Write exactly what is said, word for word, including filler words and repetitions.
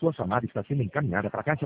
Sua chamada está sendo encaminhada para a caixa